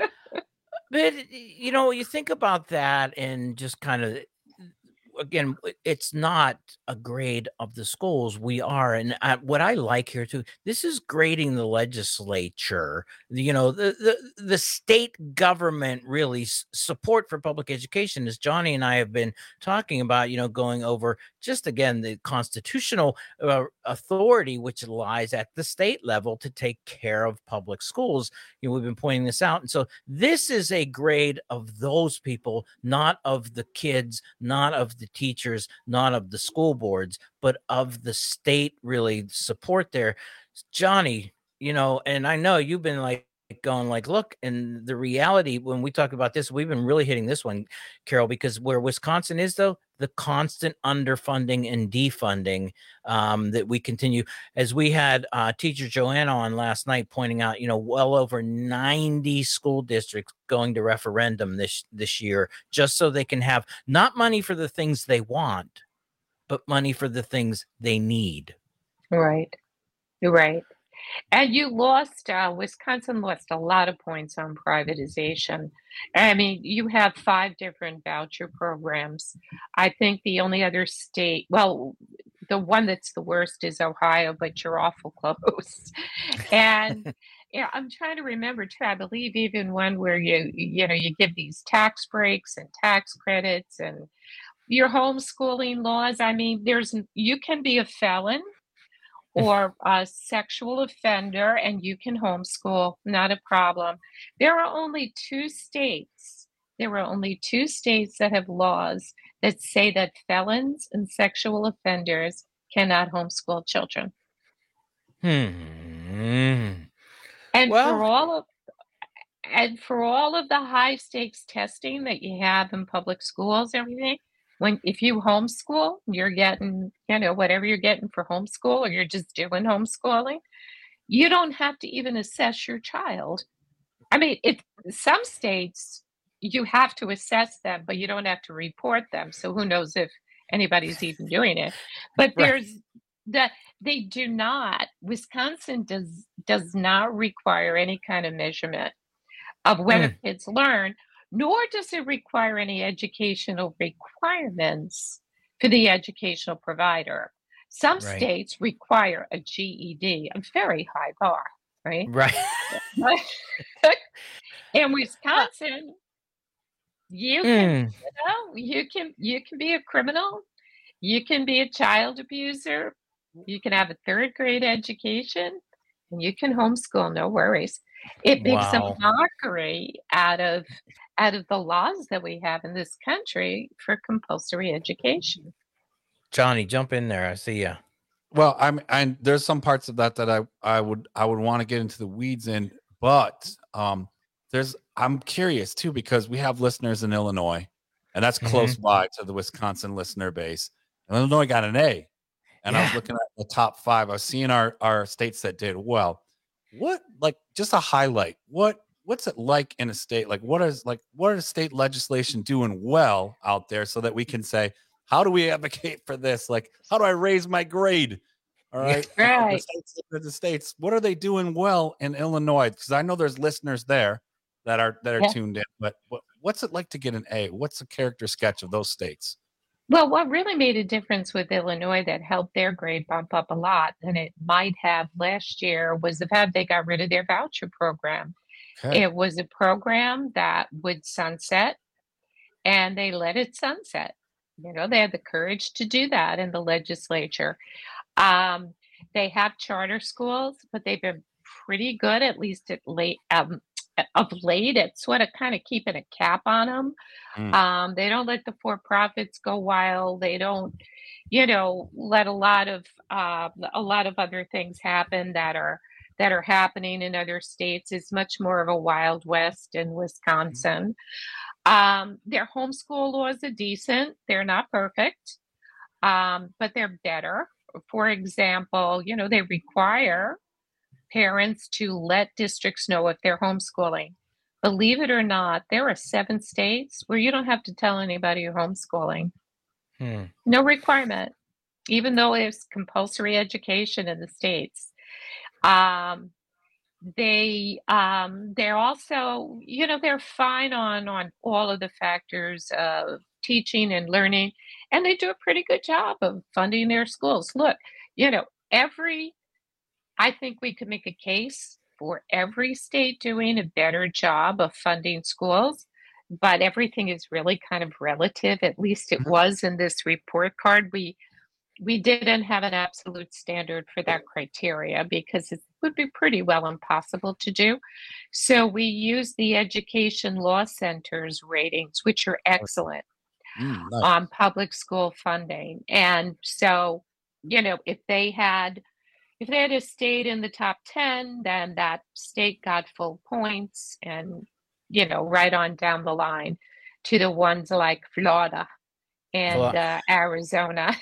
But you know, you think about that and just kind of again, it's not a grade of the schools. We are, and I, what I like here too, this is grading the legislature. You know, the the, the state government really s- support for public education, as Johnny and I have been talking about. You know, going over just again the constitutional uh, authority which lies at the state level to take care of public schools. You know, we've been pointing this out, and so this is a grade of those people, not of the kids, not of the teachers, not of the school boards, but of the state really support there. Johnny, you know, and I know you've been like going like, look, and the reality when we talk about this, we've been really hitting this one, Carol, because where Wisconsin is though, the constant underfunding and defunding um, that we continue, as we had uh, teacher Joanna on last night pointing out, you know, well over ninety school districts going to referendum this this year just so they can have not money for the things they want, but money for the things they need. Right. You're right. And you lost, uh, Wisconsin lost a lot of points on privatization. I mean, you have five different voucher programs. I think the only other state, well, the one that's the worst is Ohio, but you're awful close. And yeah, I'm trying to remember too. I believe even one where you, you know, you give these tax breaks and tax credits and your homeschooling laws. I mean, there's, you can be a felon or a sexual offender and you can homeschool, not a problem. There are only two states, there are only two states that have laws that say that felons and sexual offenders cannot homeschool children. Hmm. And Well- for all of and for all of the high stakes testing that you have in public schools, everything, when if you homeschool, you're getting, you know, whatever you're getting for homeschool, or you're just doing homeschooling, you don't have to even assess your child. I mean, if some states you have to assess them, but you don't have to report them. So who knows if anybody's even doing it. But Right. there's that they do not, Wisconsin does does not require any kind of measurement of whether Mm. kids learn. nor does it require any educational requirements for the educational provider. Some Right. states require a G E D, a very high bar, right? Right. In Wisconsin, you can, you know, you can you can be a criminal, you can be a child abuser, you can have a third grade education, and you can homeschool, no worries. It makes Wow. a mockery out of out of the laws that we have in this country for compulsory education. Johnny, jump in there. I see ya. Well, I'm and there's some parts of that that I I would I would want to get into the weeds in, but um there's I'm curious too because we have listeners in Illinois, and that's close Mhm. by to the Wisconsin listener base. And Illinois got an A, and I was Yeah. looking at the top five. I was seeing our our states that did well. What like just a highlight? What what's it like in a state? Like what is like what is state legislation doing well out there so that we can say, how do we advocate for this? Like, how do I raise my grade? All right. The Right. states, the states, what are they doing well in Illinois? Because I know there's listeners there that are that are Yeah. tuned in. But what, what's it like to get an A? What's the character sketch of those states? Well, what really made a difference with Illinois that helped their grade bump up a lot than it might have last year was the fact they got rid of their voucher program. Okay. It was a program that would sunset, and they let it sunset. You know, they had the courage to do that in the legislature. Um, they have charter schools, but they've been pretty good, at least at late um, of late, at sort of kind of keeping a cap on them. Mm. Um, they don't let the for-profits go wild. They don't, you know, let a lot of uh, a lot of other things happen that are that are happening in other states. It's much more of a Wild West in Wisconsin. Um, their homeschool laws are decent. They're not perfect, um, but they're better. For example, you know, they require parents to let districts know if they're homeschooling. Believe it or not, there are seven states where you don't have to tell anybody you're homeschooling. Hmm. No requirement, even though it's compulsory education in the states. Um, they um, they're also, you know, they're fine on on all of the factors of teaching and learning, and they do a pretty good job of funding their schools. Look, you know, every I think we could make a case for every state doing a better job of funding schools, but everything is really kind of relative. At least it was in this report card. We we didn't have an absolute standard for that criteria because it would be pretty well impossible to do. So we use the Education Law Center's ratings, which are excellent Mm, nice. on public school funding. And so, you know, if they had if they had a state in the top ten, then that state got full points and, you know, right on down the line to the ones like Florida and Well, uh, Arizona.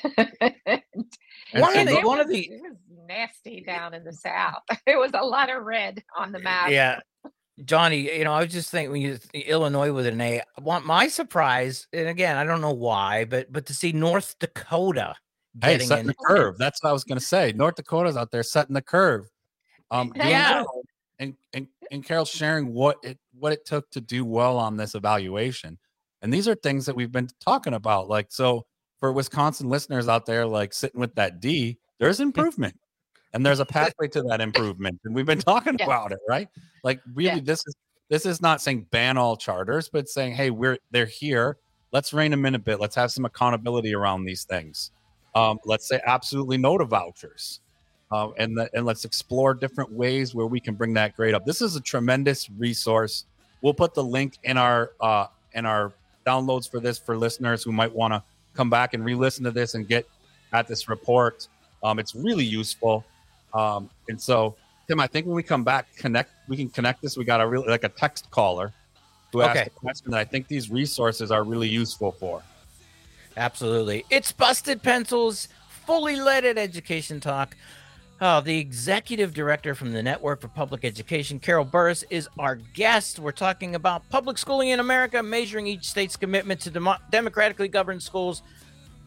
And- One of And the it one was, of the it was nasty down in the South. There was a lot of red on the map. yeah, Johnny, you know, I was just thinking when you Illinois with an A. I want my surprise, and again, I don't know why, but but to see North Dakota Hey, getting setting an the curve. That's what I was going to say. North Dakota's out there setting the curve. Um, doing Yeah. well. And, and and Carol sharing what it what it took to do well on this evaluation. And these are things that we've been talking about. Like, so for Wisconsin listeners out there, like sitting with that D, there's improvement. And there's a pathway to that improvement. And we've been talking Yes. about it, right? Like really, Yeah. this is this is not saying ban all charters, but saying, hey, we're they're here. Let's rein them in a bit. Let's have some accountability around these things. Um, let's say absolutely no to vouchers. Uh, and, the, and let's explore different ways where we can bring that grade up. This is a tremendous resource. We'll put the link in our uh, in our downloads for this for listeners who might want to come back and re-listen to this and get at this report. Um, it's really useful. Um, and so, Tim, I think when we come back, connect we can connect this. We got a really like a text caller who asked Okay. a question that I think these resources are really useful for. Absolutely. It's Busted Pencils, fully leaded education talk. Oh, the executive director from the Network for Public Education, Carol Burris, is our guest. We're talking about public schooling in America, measuring each state's commitment to demo- democratically governed schools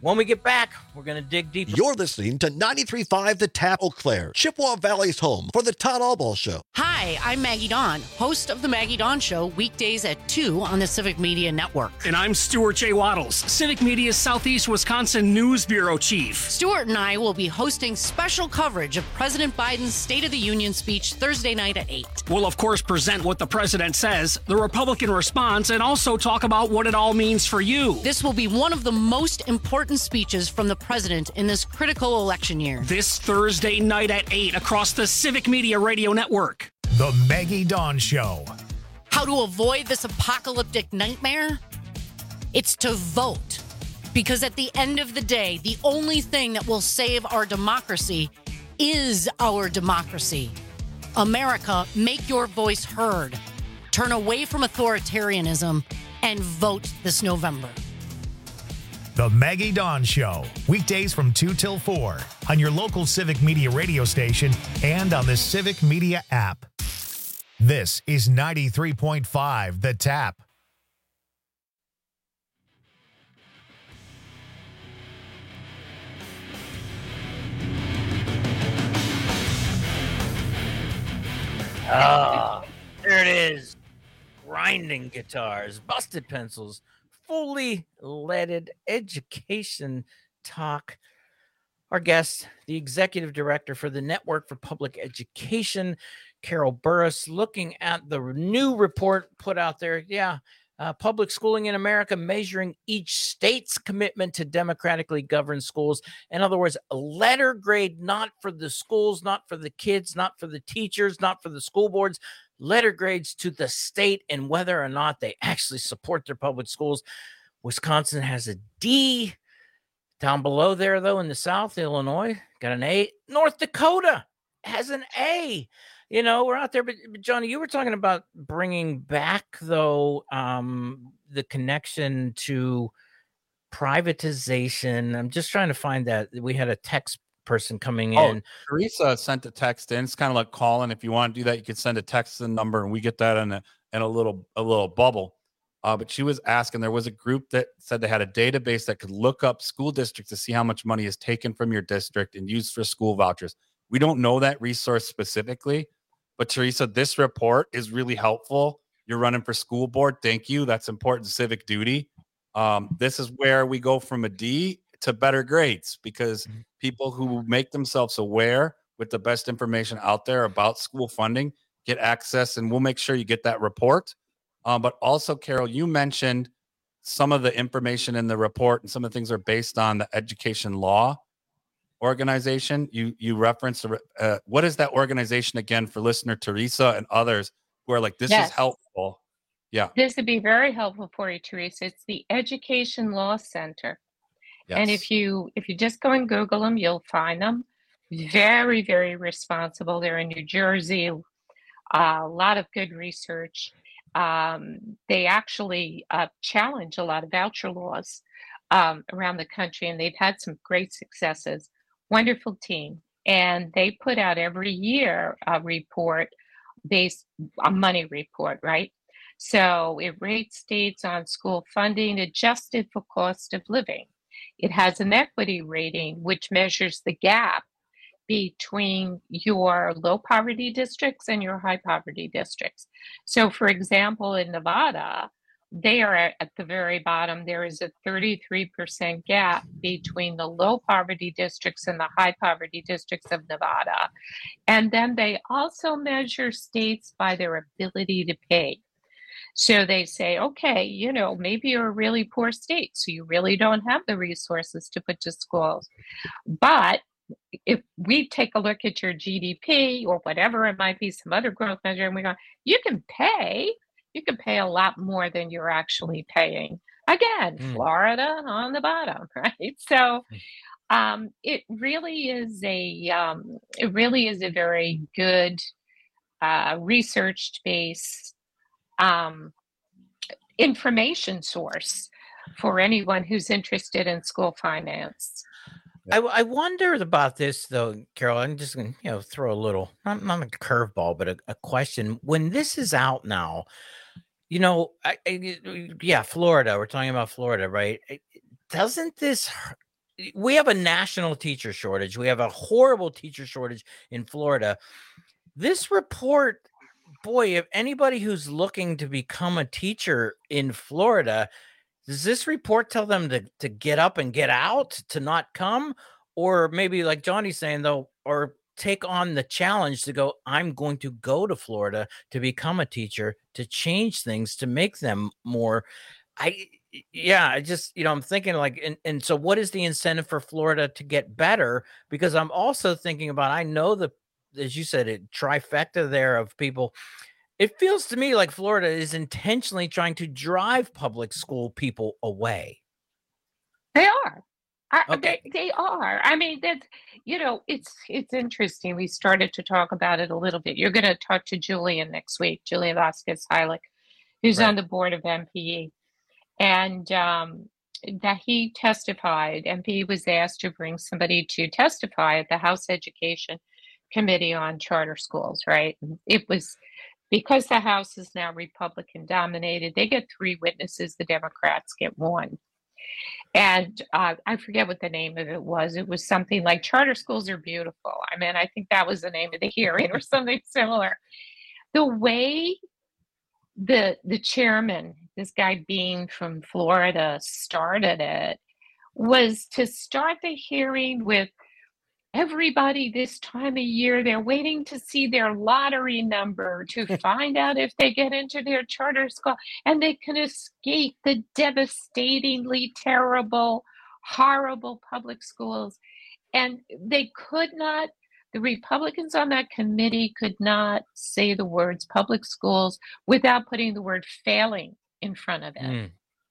When we get back, we're going to dig deeper. You're listening to ninety-three point five The Tap, Eau Claire, Chippewa Valley's home for the Todd Albaugh Show. Hi, I'm Maggie Dawn, host of The Maggie Dawn Show, weekdays at two on the Civic Media Network. And I'm Stuart J. Waddles, Civic Media's Southeast Wisconsin News Bureau Chief. Stuart and I will be hosting special coverage of President Biden's State of the Union speech Thursday night at eight. We'll, of course, present what the president says, the Republican response, and also talk about what it all means for you. This will be one of the most important speeches from the president in this critical election year. This Thursday night at eight across the Civic Media Radio Network. The Maggie Dawn Show. How to avoid this apocalyptic nightmare? It's to vote. Because at the end of the day, the only thing that will save our democracy is our democracy. America, make your voice heard. Turn away from authoritarianism and vote this November. The Maggie Dawn Show, weekdays from two till four on your local Civic Media radio station and on the Civic Media app. This is ninety-three point five The Tap. Ah, there it is. Grinding guitars, busted pencils, fully leaded education talk. Our guest, the executive director for the Network for Public Education, Carol Burris, looking at the new report put out there. Yeah, uh, public schooling in America, measuring each state's commitment to democratically governed schools. In other words, a letter grade, not for the schools, not for the kids, not for the teachers, not for the school boards, letter grades to the state and whether or not they actually support their public schools. Wisconsin has a D. Down below there, though, in the South, Illinois got an A. North Dakota has an A. You know, we're out there. But, but Johnny, you were talking about bringing back, though, um, the connection to privatization. I'm just trying to find that. We had a text person coming Oh, in. Teresa sent a text in. It's kind of like calling. If you want to do that, you can send a text and number, and we get that in a in a little a little bubble. Uh, but she was asking, there was a group that said they had a database that could look up school districts to see how much money is taken from your district and used for school vouchers. We don't know that resource specifically, but Teresa, this report is really helpful. You're running for school board. Thank you. That's important civic duty. Um, this is where we go from a D to better grades, because people who make themselves aware with the best information out there about school funding get access, and we'll make sure you get that report. Um, but also, Carol, you mentioned some of the information in the report, and some of the things are based on the education law organization. You you referenced uh, what is that organization again for listener Teresa and others who are like, this Yes. is helpful. Yeah. This would be very helpful for you, Teresa. It's the Education Law Center. And Yes. if you if you just go and Google them, you'll find them. Very, very responsible. They're in New Jersey. Uh, a lot of good research. Um, they actually uh, challenge a lot of voucher laws um, around the country, and they've had some great successes. Wonderful team. And they put out every year a report based a money report, right? So it rates states on school funding adjusted for cost of living. It has an equity rating, which measures the gap between your low poverty districts and your high poverty districts. So, for example, in Nevada, they are at, at the very bottom. There is a thirty-three percent gap between the low poverty districts and the high poverty districts of Nevada. And then they also measure states by their ability to pay. So they say, okay, you know, maybe you're a really poor state, so you really don't have the resources to put to schools. But if we take a look at your G D P or whatever it might be, some other growth measure, and we go, you can pay, you can pay a lot more than you're actually paying. Again, Mm. Florida on the bottom, right? So um, it really is a um, it really is a very good uh, research-based um, information source for anyone who's interested in school finance. I, I wondered about this, though, Carol. I'm just going to you know throw a little, not, not a curveball, but a, a question. When this is out now, you know, I, I, yeah, Florida. We're talking about Florida, right? Doesn't this we have a national teacher shortage. We have a horrible teacher shortage in Florida. This report, boy, if anybody who's looking to become a teacher in Florida, does this report tell them to, to get up and get out, to not come? Or maybe like Johnny's saying, though, or take on the challenge to go, I'm going to go to Florida to become a teacher, to change things, to make them more. I, yeah, I just, you know, I'm thinking like, and, and so what is the incentive for Florida to get better? Because I'm also thinking about, I know the, as you said, it trifecta there of people. It feels to me like Florida is intentionally trying to drive public school people away. They are. I, Okay. they, they are. I mean, that you know, it's it's interesting. We started to talk about it a little bit. You're going to talk to Julian next week, Julian Vasquez Heilig, who's Right. on the board of M P E, and um, that he testified. M P E was asked to bring somebody to testify at the House Education Committee on charter schools. Right? It was because the House is now Republican dominated. They get three witnesses. The Democrats get one. And uh, I forget what the name of it was. It was something like charter schools are beautiful. I mean, I think that was the name of the hearing or something similar. The way the the chairman, this guy Bean from Florida, started it was to start the hearing with everybody this time of year, they're waiting to see their lottery number to find out if they get into their charter school and they can escape the devastatingly terrible, horrible public schools. And they could not, the Republicans on that committee could not say the words public schools without putting the word failing in front of it.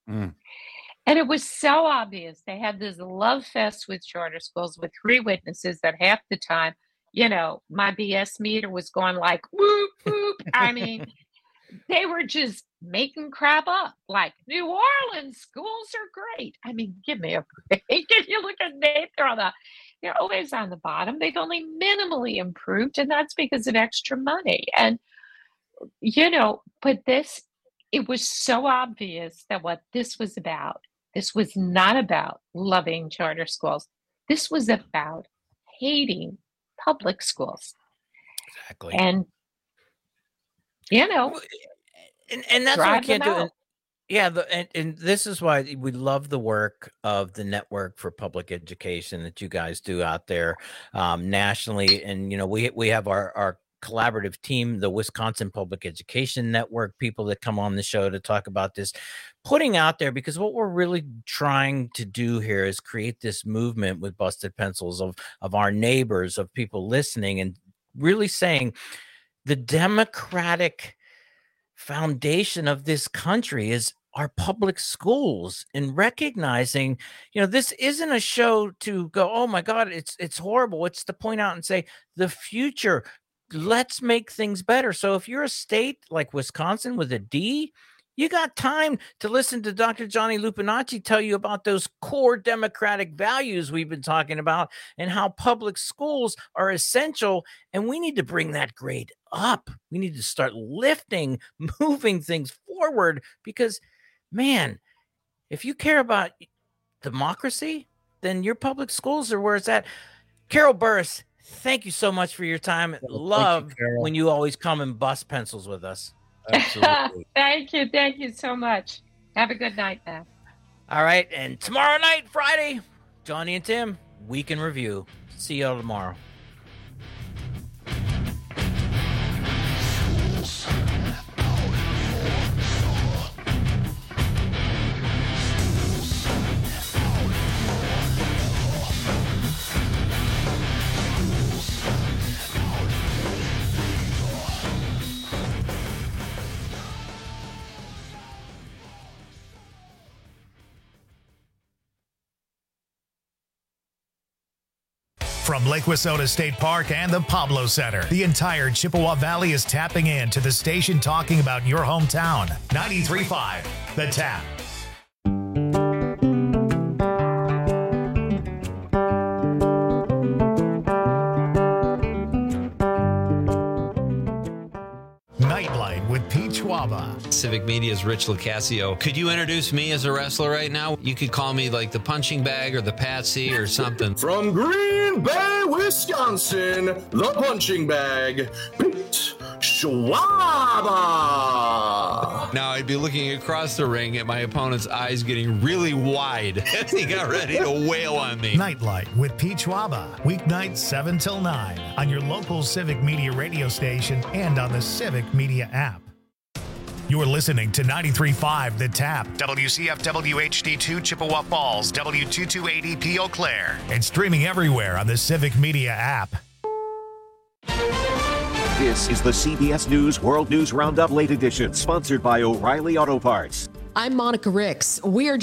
And it was so obvious. They had this love fest with charter schools with three witnesses that half the time, you know, my B S meter was going like, whoop, whoop. I mean, they were just making crap up. Like, New Orleans schools are great. I mean, give me a break. If you look at Nate, they're, on the, they're always on the bottom. They've only minimally improved, and that's because of extra money. And, you know, but this, it was so obvious that what this was about, this was not about loving charter schools. This was about hating public schools. Exactly. And, you know, and, and that's what we drive can't them do. out. And, yeah, the, and, and this is why we love the work of the Network for Public Education that you guys do out there um, nationally. And, you know, we we have our, our collaborative team, the Wisconsin Public Education Network, people that come on the show to talk about this, putting out there, because what we're really trying to do here is create this movement with Busted Pencils of, of our neighbors, of people listening, and really saying the democratic foundation of this country is our public schools, and recognizing, you know, this isn't a show to go, oh my God, it's it's horrible. It's to point out and say the future, let's make things better. So if you're a state like Wisconsin with a D, you got time to listen to Doctor Johnny Lupinacci tell you about those core democratic values we've been talking about and how public schools are essential. And we need to bring that grade up. We need to start lifting, moving things forward, because, man, if you care about democracy, then your public schools are where it's at. Carol Burris, thank you so much for your time. Love Carol. when you always come and bust pencils with us. Absolutely. Thank you. Thank you so much. Have a good night now. All right. And tomorrow night, Friday, Johnny and Tim, Week in Review. See y'all tomorrow. From Lake Wissota State Park and the Pablo Center, the entire Chippewa Valley is tapping in to the station talking about your hometown. ninety-three point five, The Tap. Nightlight with Peach Chihuahua. Civic Media's Rich Lucasio. Could you introduce me as a wrestler right now? You could call me like the punching bag or the Patsy or something. From Green Bay, Wisconsin, the punching bag, Pete Schwaba. Now I'd be looking across the ring at my opponent's eyes getting really wide as he got ready to wail on me. Nightlight with Pete Schwaba. Weeknights seven till nine on your local Civic Media radio station and on the Civic Media app. You're listening to ninety-three point five The Tap, W C F W H D two Chippewa Falls, W two two eight zero P Eau Claire, and streaming everywhere on the Civic Media app. This is the C B S News World News Roundup Late Edition, sponsored by O'Reilly Auto Parts. I'm Monica Ricks. We are